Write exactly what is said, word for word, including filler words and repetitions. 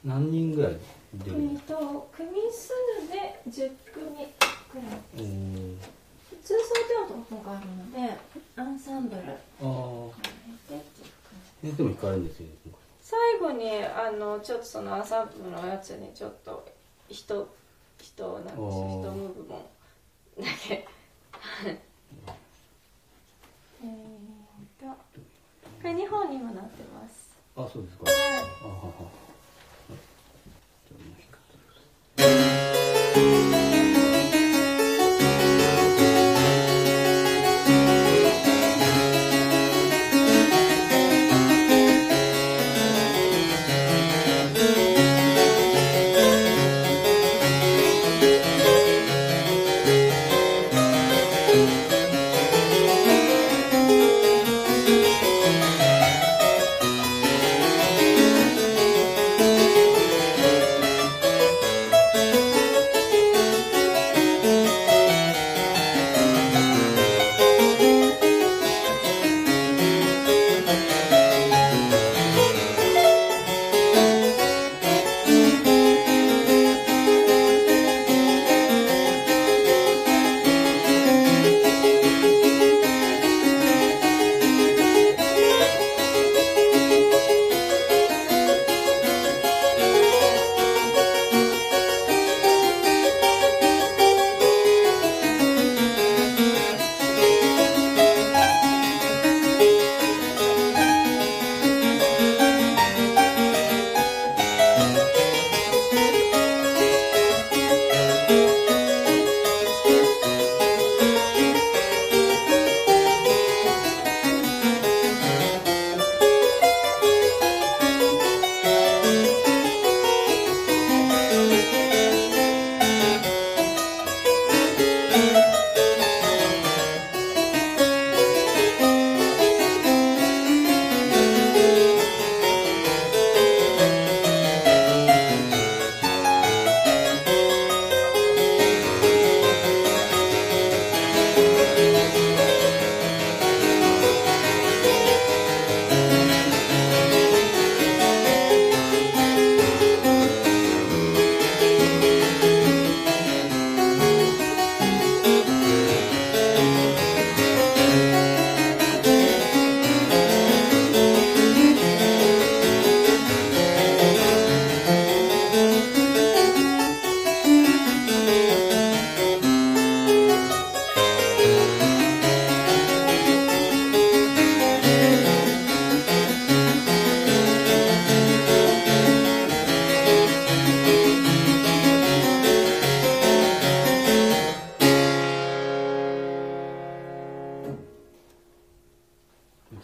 何人ぐらい出るえっんですか？ と組数でじゅっ組くらいです。 うん。 普通奏で音があるのでアンサンブルああ。 加えてっていう感じ。 え、でも弾かれるんですよね。 最後にあのちょっとそのアンサンブルのやつにちょっと人人なんでしょう、一ムーブもだけえーとこれにほんにもなってます。 あ、そうですか。 はい。 あはは。